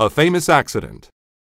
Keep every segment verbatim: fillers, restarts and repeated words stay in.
A famous accident.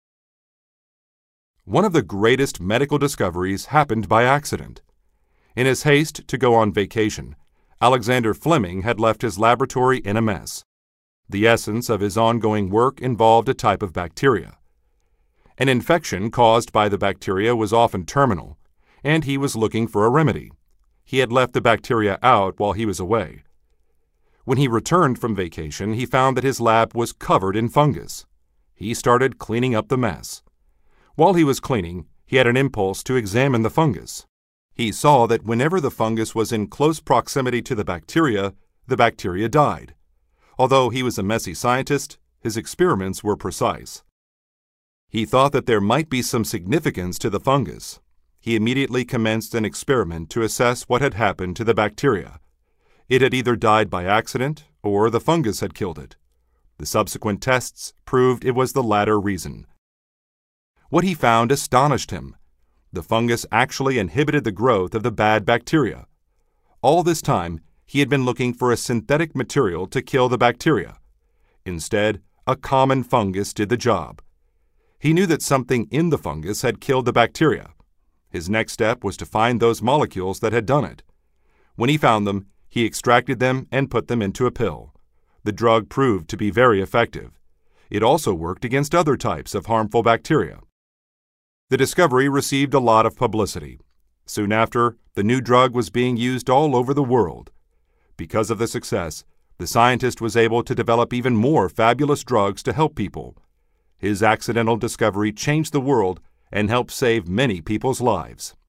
One of the greatest medical discoveries happened by accident. In his haste to go on vacation, Alexander Fleming had left his laboratory in a mess. The essence of his ongoing work involved a type of bacteria. An infection caused by the bacteria was often terminal, and he was looking for a remedy. He had left the bacteria out while he was away. When he returned from vacation, he found that his lab was covered in fungus. He started cleaning up the mess. While he was cleaning, he had an impulse to examine the fungus. He saw that whenever the fungus was in close proximity to the bacteria, the bacteria died. Although he was a messy scientist, his experiments were precise. He thought that there might be some significance to the fungus. He immediately commenced an experiment to assess what had happened to the bacteria. It had either died by accident or the fungus had killed it. The subsequent tests proved it was the latter reason. What he found astonished him. The fungus actually inhibited the growth of the bad bacteria. All this time, he had been looking for a synthetic material to kill the bacteria. Instead, a common fungus did the job. He knew that something in the fungus had killed the bacteria. His next step was to find those molecules that had done it. When he found them, he extracted them and put them into a pill. The drug proved to be very effective. It also worked against other types of harmful bacteria. The discovery received a lot of publicity. Soon after, the new drug was being used all over the world. Because of the success, the scientist was able to develop even more fabulous drugs to help people. His accidental discovery changed the world and helped save many people's lives.